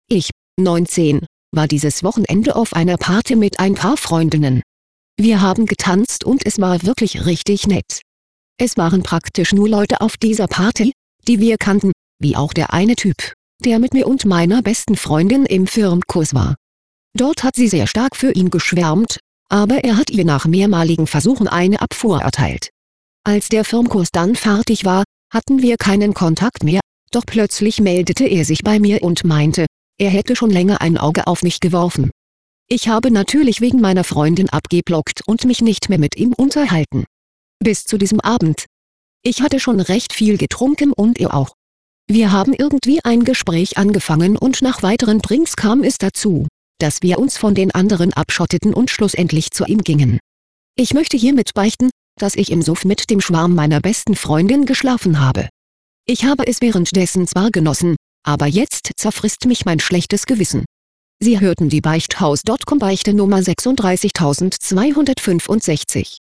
Ich, 19, war dieses Wochenende auf einer Party mit ein paar Freundinnen. Wir haben getanzt und es war wirklich richtig nett. Es waren praktisch nur Leute auf dieser Party, die wir kannten, wie auch der eine Typ, der mit mir und meiner besten Freundin im Firmkurs war. Dort hat sie sehr stark für ihn geschwärmt, aber er hat ihr nach mehrmaligen Versuchen eine Abfuhr erteilt. Als der Firmkurs dann fertig war, hatten wir keinen Kontakt mehr, doch plötzlich meldete er sich bei mir und meinte, er hätte schon länger ein Auge auf mich geworfen. Ich habe natürlich wegen meiner Freundin abgeblockt und mich nicht mehr mit ihm unterhalten. Bis zu diesem Abend. Ich hatte schon recht viel getrunken und er auch. Wir haben irgendwie ein Gespräch angefangen und nach weiteren Drinks kam es dazu, dass wir uns von den anderen abschotteten und schlussendlich zu ihm gingen. Ich möchte hiermit beichten, dass ich im Suff mit dem Schwarm meiner besten Freundin geschlafen habe. Ich habe es währenddessen zwar genossen, aber jetzt zerfrisst mich mein schlechtes Gewissen. Sie hörten die Beichthaus.com Beichte Nummer 36265.